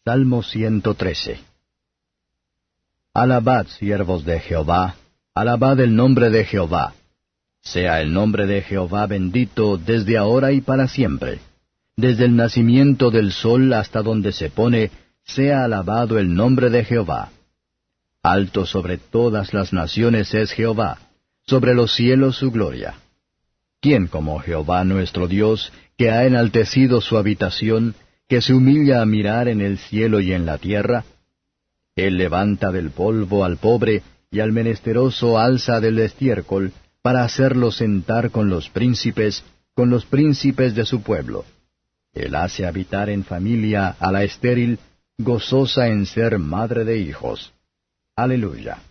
Salmo 113. Alabad, siervos de Jehová, alabad el nombre de Jehová. Sea el nombre de Jehová bendito desde ahora y para siempre. Desde el nacimiento del sol hasta donde se pone, sea alabado el nombre de Jehová. Alto sobre todas las naciones es Jehová, sobre los cielos su gloria. ¿Quién como Jehová nuestro Dios, que ha enaltecido su habitación, que se humilla a mirar en el cielo y en la tierra? Él levanta del polvo al pobre, y al menesteroso alza del estiércol, para hacerlo sentar con los príncipes de su pueblo. Él hace habitar en familia a la estéril, gozosa en ser madre de hijos. Aleluya.